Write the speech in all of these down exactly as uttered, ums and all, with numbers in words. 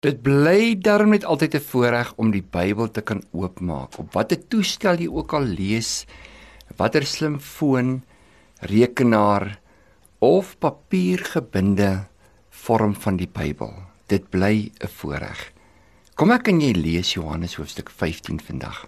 Dit bly daarom net altyd 'n voorreg om die Bybel te kan oopmaak. Op watter toestel jy ook al lees, watter slimfoon, rekenaar of papiergebinde vorm van die Bybel. Dit bly 'n voorreg. Kom ek en jy lees Johannes hoofstuk vyftien vandag.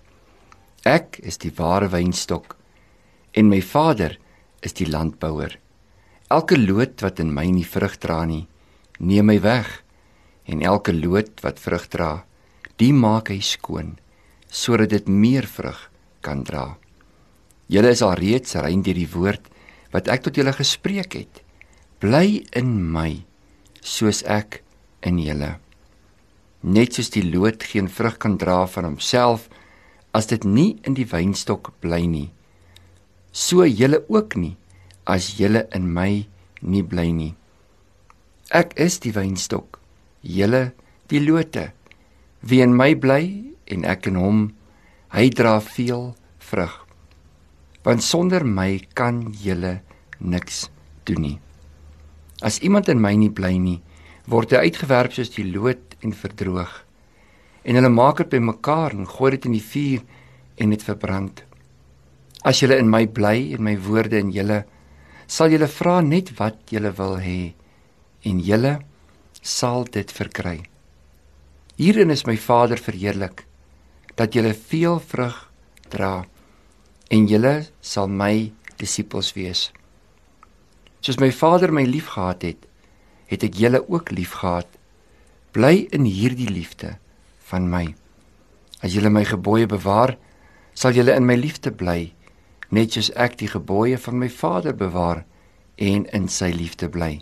Ek is die ware wynstok en my Vader is die landbouer. Elke loot wat in my nie vrug dra nie, neem hy weg. En elke loot wat vrug dra, die maak hy skoon, sodat dit meer vrug kan dra. Julle is al reeds rein deur die woord wat ek tot julle gespreek het. Bly in my, soos ek in julle. Net soos die loot geen vrug kan dra van homself, as dit nie in die wynstok bly nie, so julle ook nie, as julle in my nie bly nie. Ek is die wynstok, julle die lote. Wie in my bly en ek in hom, hy dra veel vrug. Want sonder my kan julle niks doen nie. As iemand in my nie bly nie, word hy uitgewerp soos die loot en verdroog. En hulle maak dit bymekaar en gooi dit in die vuur en dit verbrand. As julle in my bly en my woorde in julle, sal julle vra net wat julle wil hê, en julle sal dit verkry. Hierin is my Vader verheerlik, dat julle veel vrug dra, en julle sal my disippels wees. Soos my Vader my liefgehad het, het ek julle ook liefgehad. Bly in hierdie liefde van my. As julle my gebooie bewaar, sal julle in my liefde bly, net soos ek die gebooie van my Vader bewaar en in sy liefde bly.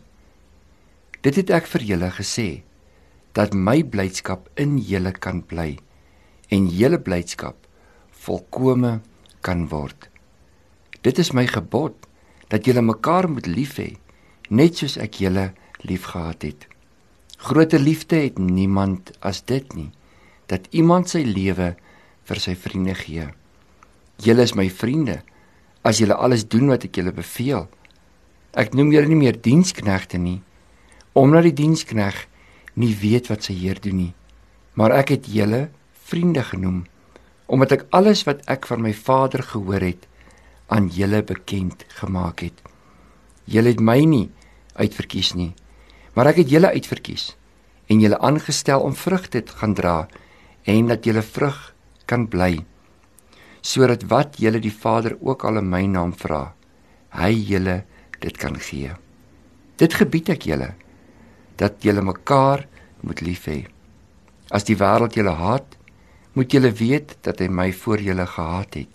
Dit het ek vir julle gesê, dat my blydskap in julle kan bly, en julle blydskap volkome kan word. Dit is my gebod, dat julle mekaar moet lief hê, net soos ek julle liefgehad het. Groter liefde het niemand as dit nie, dat iemand sy lewe vir sy vriende gee. Julle is my vriende, as julle alles doen wat ek julle beveel. Ek noem julle nie meer diensknegte nie, omdat die dienskneg nie weet wat sy heer doen nie, maar ek het julle vriende genoem, omdat ek alles wat ek van my Vader gehoor het, aan julle bekend gemaak het. Julle het my nie uitverkies nie, maar ek het julle uitverkies, en julle aangestel om vrug te gaan dra, en dat julle vrug kan bly, sodat wat julle die Vader ook al in my naam vra, hy julle dit kan gee. Dit gebied ek julle, dat julle mekaar moet lief hê. As die wêreld julle haat, moet julle weet dat hy my voor julle gehaat het.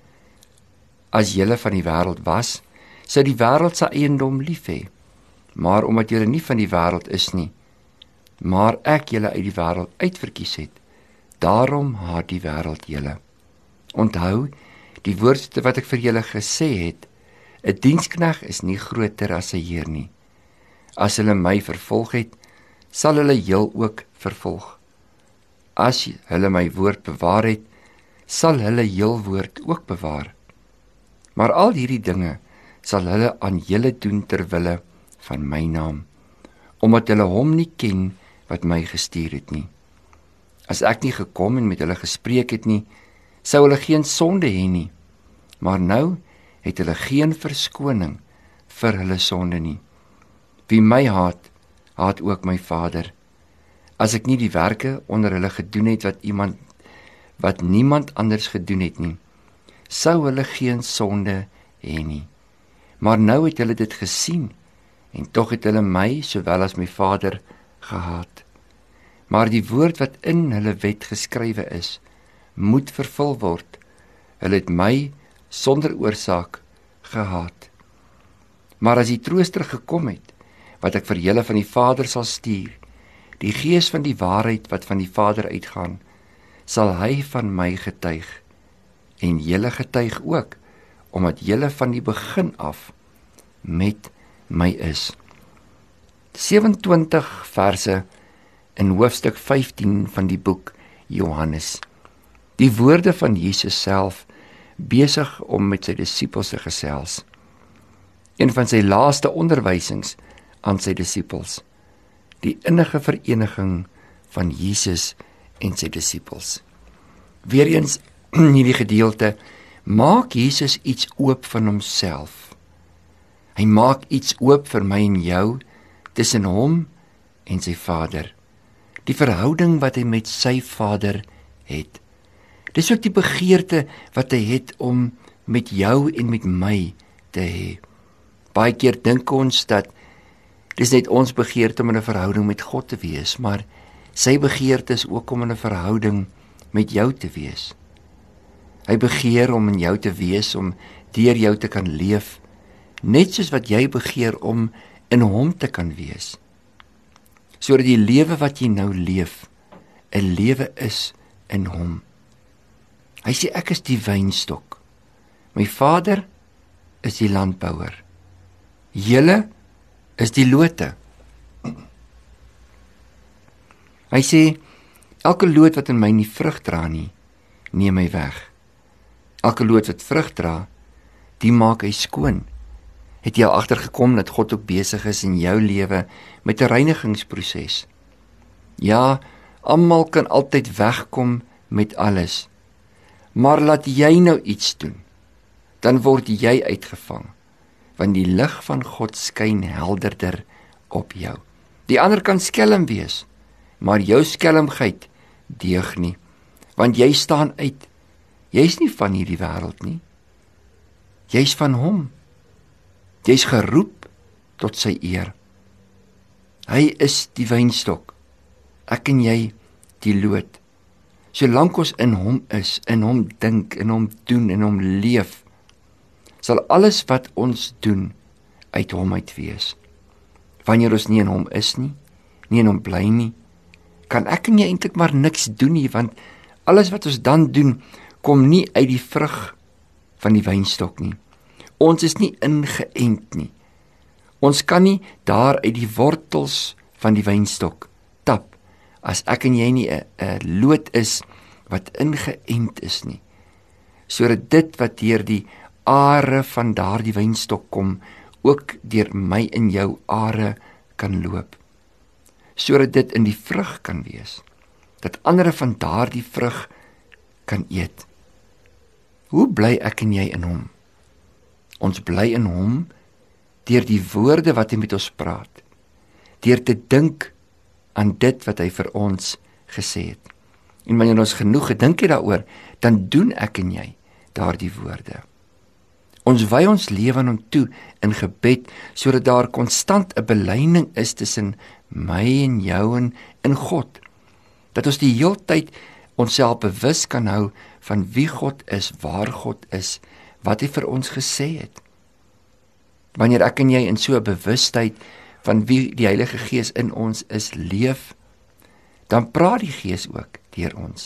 As julle van die wêreld was, sou die wêreld sy eiendom lief hê. Maar omdat julle nie van die wêreld is nie, maar ek julle uit die wêreld uitverkies het, daarom haat die wêreld julle. Onthou, die woord wat ek vir julle gesê het, 'n dienskneg is nie groter as sy heer nie. As hulle my vervolg het, sal hulle julle ook vervolg. As hulle my woord bewaar het, sal hulle julle woord ook bewaar. Maar al hierdie dinge sal hulle aan julle doen ter wille van my naam, omdat hulle hom nie ken wat my gestuur het nie. As ek nie gekom en met hulle gespreek het nie, sou hulle geen sonde hê nie, maar nou het hulle geen verskoning vir hulle sonde nie. Wie my haat, haat ook my Vader. As ek nie die werke onder hulle gedoen het wat iemand wat niemand anders gedoen het nie, sou hulle geen sonde hê nie. Maar nou het hulle dit gesien, en tog het hulle my sowel as my Vader gehaat. Maar die woord wat in hulle wet geskrywe is, moet vervul word. Hulle het my sonder oorsaak gehaat. Maar as die Trooster gekom het, wat ek vir julle van die Vader sal stuur, die Gees van die waarheid wat van die Vader uitgaan, sal hy van my getuig, en julle getuig ook, omdat julle van die begin af met my is. sewenentwintig verse in hoofstuk vyftien van die boek Johannes. Die woorde van Jesus self, besig om met sy disippels te gesels. Een van sy laaste onderwysings aan sy disippels, die innige vereniging van Jesus en sy disippels. Weereens in hierdie gedeelte maak Jesus iets oop van homself. Hy maak iets oop vir my en jou tussen hom en sy Vader. Die verhouding wat hy met sy Vader het. Dis ook die begeerte wat hy het om met jou en met my te hê. Baie keer dink ons dat dis net ons begeerte om in 'n verhouding met God te wees, maar sy begeerte is ook om in 'n verhouding met jou te wees. Hy begeer om in jou te wees, om deur jou te kan leef, net soos wat jy begeer om in hom te kan wees. Sodat die lewe wat jy nou leef, 'n lewe is in hom. Hy sê, ek is die wynstok. My Vader is die landbouer. Julle is die lote. Hy sê, elke loot wat in my nie vrug dra nie, neem hy weg. Elke loot wat vrug dra, die maak hy skoon. Het jy al agtergekom dat God ook besig is in jou lewe met 'n reinigingsproses? Ja, almal kan altyd wegkom met alles. Maar laat jy nou iets doen, dan word jy uitgevang, want die lig van God skyn helderder op jou. Die ander kan skelm wees, maar jou skelmheid deug nie, want jy staan uit. Jy's nie van hierdie wêreld nie. Jy's van hom. Jy's geroep tot sy eer. Hy is die wynstok. Ek en jy die loot. Solank ons in hom is, in hom dink, in hom doen, in hom leef, sal alles wat ons doen uit hom uit wees. Wanneer ons nie in hom is nie, nie in hom bly nie, kan ek en jy eintlik maar niks doen nie, want alles wat ons dan doen, kom nie uit die vrug van die wynstok nie. Ons is nie ingeënt nie. Ons kan nie daar uit die wortels van die wynstok tap, as ek en jy nie 'n loot is wat ingeënt is nie, sodat dit wat deur die are van daardie wynstok kom, ook deur my en jou are kan loop, sodat dit in die vrug kan wees, dat ander van daardie vrug kan eet. Hoe bly ek en jy in hom? Ons bly in hom deur die woorde wat hy met ons praat, deur te dink aan dit wat hy vir ons gesê het. En wanneer ons genoeg gedink het daaroor, dan doen ek en jy daardie woorde. Ons wy ons lewe aan hom toe in gebed, sodat daar konstant 'n belyning is tussen my en jou en in God. Dat ons die heeltyd onsself bewus kan hou van wie God is, waar God is, wat hy vir ons gesê het. Wanneer ek en jy in so 'n bewustheid van wie die Heilige Gees in ons is leef, dan praat die Gees ook deur ons.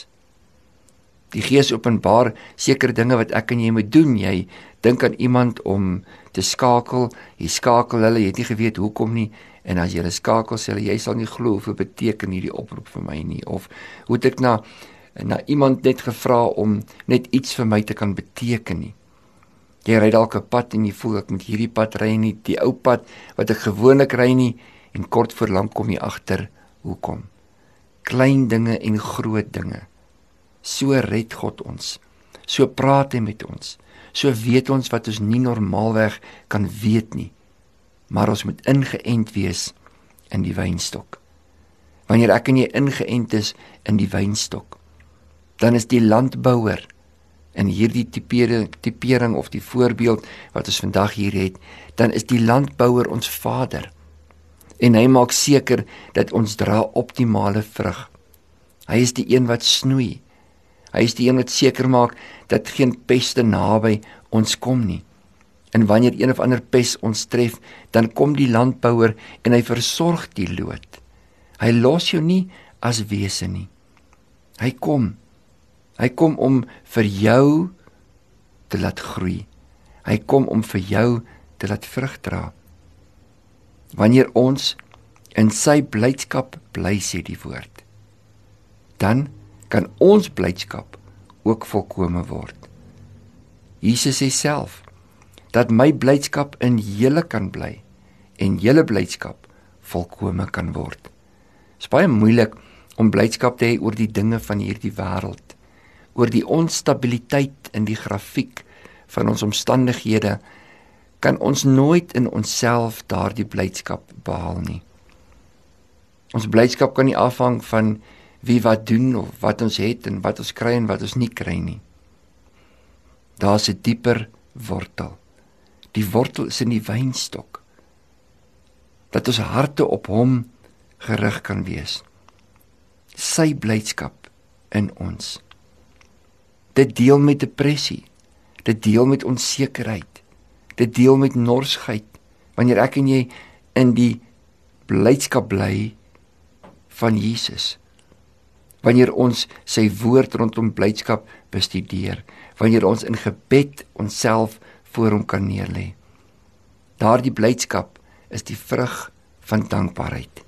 Die Gees openbaar sekere dinge wat ek en jy moet doen. Jy dink aan iemand om te skakel, jy skakel hulle, jy het nie geweet hoekom nie, en as jy hulle skakel, sê hulle, jy sal nie glo hoeveel beteken hierdie oproep vir my nie, of hoe het ek na, na iemand net gevra om net iets vir my te kan beteken nie. Jy ry dalk 'n pad en jy voel ek moet hierdie pad ry nie, die ou pad wat ek gewoonlik ry nie, en kort voor lank kom jy agter hoekom. Klein dinge en groot dinge. So red God ons. So praat hy met ons. So weet ons wat ons nie normaalweg kan weet nie. Maar ons moet ingeënt wees in die wynstok. Wanneer ek en jy ingeënt is in die wynstok, dan is die landbouer, en hierdie tipering, tipering of die voorbeeld wat ons vandag hier het, dan is die landbouer ons Vader. En hy maak seker dat ons dra optimale vrug. Hy is die een wat snoei. Hy is die een wat seker maak dat geen peste naby ons kom nie. En wanneer een of ander pes ons tref, dan kom die landbouer en hy versorg die loot. Hy los jou nie as wese nie. Hy kom. Hy kom om vir jou te laat groei. Hy kom om vir jou te laat vrug dra. Wanneer ons in sy blydskap bly, sê die woord, dan kan ons blydskap ook volkome word. Jesus sê self, dat my blydskap in julle kan bly, en julle blydskap volkome kan word. Dit is baie moeilik om blydskap te hê oor die dinge van hierdie wêreld, oor die onstabiliteit in die grafiek van ons omstandighede, kan ons nooit in onsself daardie blydskap behaal nie. Ons blydskap kan nie afhang van wie wat doen of wat ons het en wat ons kry en wat ons nie kry nie. Daar's 'n dieper wortel. Die wortel is in die wynstok. Dat ons harte op hom gerig kan wees. Sy blydskap in ons. Dit deel met depressie. Dit deel met onsekerheid. Dit deel met norsheid. Wanneer ek en jy in die blydskap bly van Jesus. Wanneer ons sy woord rondom blydskap bestudeer. Wanneer ons in gebed onsself voor hom kan neerlê. Daardie blydskap is die vrug van dankbaarheid.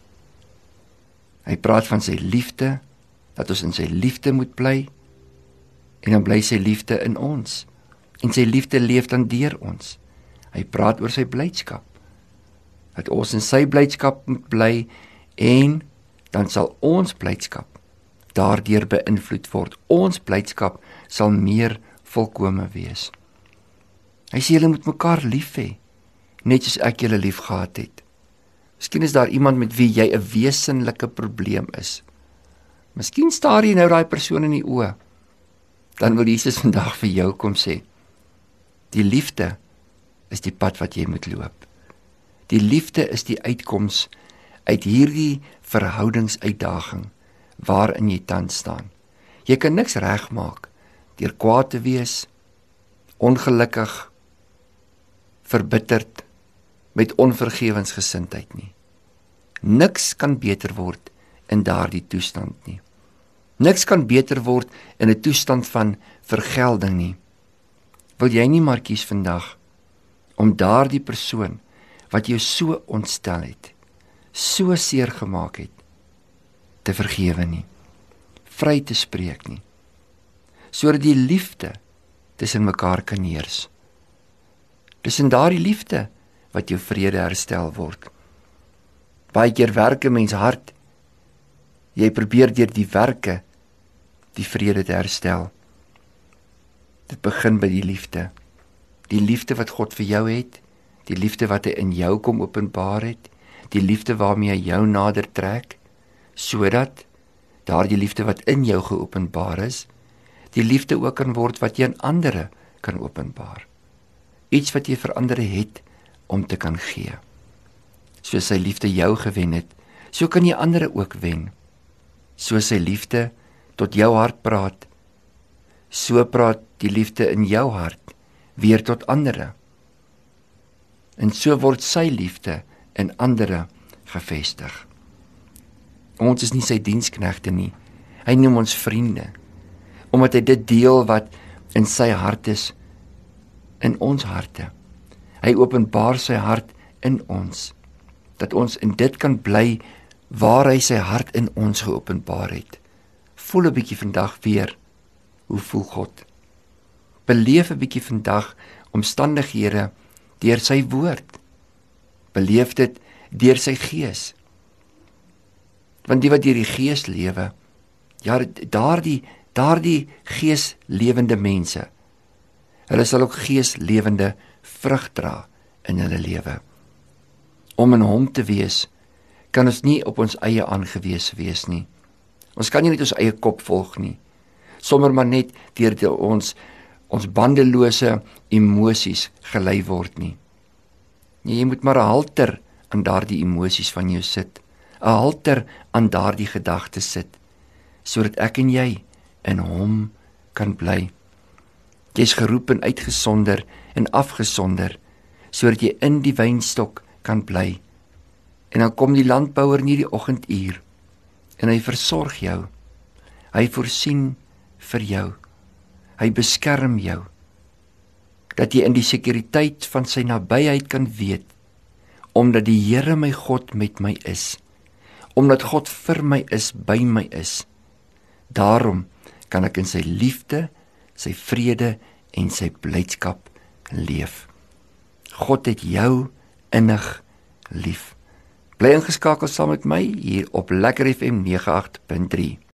Hy praat van sy liefde, dat ons in sy liefde moet bly, en dan bly sy liefde in ons, en sy liefde leef dan deur ons. Hy praat oor sy blydskap, dat ons in sy blydskap moet bly, en dan sal ons blydskap daardeur beïnvloed word. Ons blydskap sal meer volkome wees. Hy sê julle moet mekaar lief hê, net soos ek julle lief gehad het. Miskien is daar iemand met wie jy 'n wesenlike probleem is. Miskien staar jy nou daai persoon in die oë. Dan wil Jesus vandag vir jou kom sê, die liefde is die pad wat jy moet loop. Die liefde is die uitkoms uit hierdie verhoudingsuitdaging waarin jy tans staan. Jy kan niks regmaak deur kwaad te wees, ongelukkig, verbitterd, met onvergewensgesindheid nie. Niks kan beter word in daardie toestand nie. Niks kan beter word in 'n toestand van vergelding nie. Wil jy nie maar kies vandag om daardie persoon wat jou so ontstel het, so seer gemaak het, te vergewe nie, vry te spreek nie, sodat die liefde tussen mekaar kan heers. Dis in daardie liefde wat jou vrede herstel word. Baie keer werk 'n mens hard. Jy probeer deur die werke die vrede te herstel. Dit begin by die liefde. Die liefde wat God vir jou het, die liefde wat hy in jou kom openbaar het, die liefde waarmee hy jou nader trek, sodat daardie liefde wat in jou geopenbaar is, die liefde ook kan word wat jy aan ander kan openbaar. Iets wat jy vir ander het om te kan gee. Soos sy liefde jou gewen het, so kan jy ander ook wen. Soos sy liefde tot jou hart praat, so praat die liefde in jou hart weer tot ander. En so word sy liefde in ander gevestig. Ons is nie sy diensknegte nie. Hy noem ons vriende, omdat hy dit deel wat in sy hart is, in ons harte. Hy openbaar sy hart in ons, dat ons in dit kan bly waar hy sy hart in ons geopenbaar het. Voel 'n bietjie vandag weer, hoe voel God? Beleef 'n bietjie vandag omstandighede deur sy woord. Beleef dit deur sy gees. Want die wat deur die gees lewe, ja, daardie daardie geeslewende mense, hulle sal ook geeslewende vrug dra in hulle lewe. Om in hom te wees, kan ons nie op ons eie aangewese wees nie. Ons kan nie net ons eie kop volg nie. Sommer maar net deur die ons ons bandelose emosies gelei word nie. Nee, jy moet maar 'n halter aan daardie emosies van jou sit. 'n Halter aan daardie gedagtes sit, sodat ek en jy in hom kan bly. Jy's geroep en uitgesonder en afgesonder, sodat jy in die wynstok kan bly. En dan kom die landbouer in hierdie oggenduur, en hy versorg jou. Hy voorsien vir jou. Hy beskerm jou, dat jy in die sekuriteit van sy nabyheid kan weet, omdat die Here my God met my is, omdat God vir my is, by my is. Daarom kan ek in sy liefde, sy vrede en sy blydskap leef. God het jou innig lief. Bly ingeskakel saam met my hier op Lekker F M nege agt punt drie.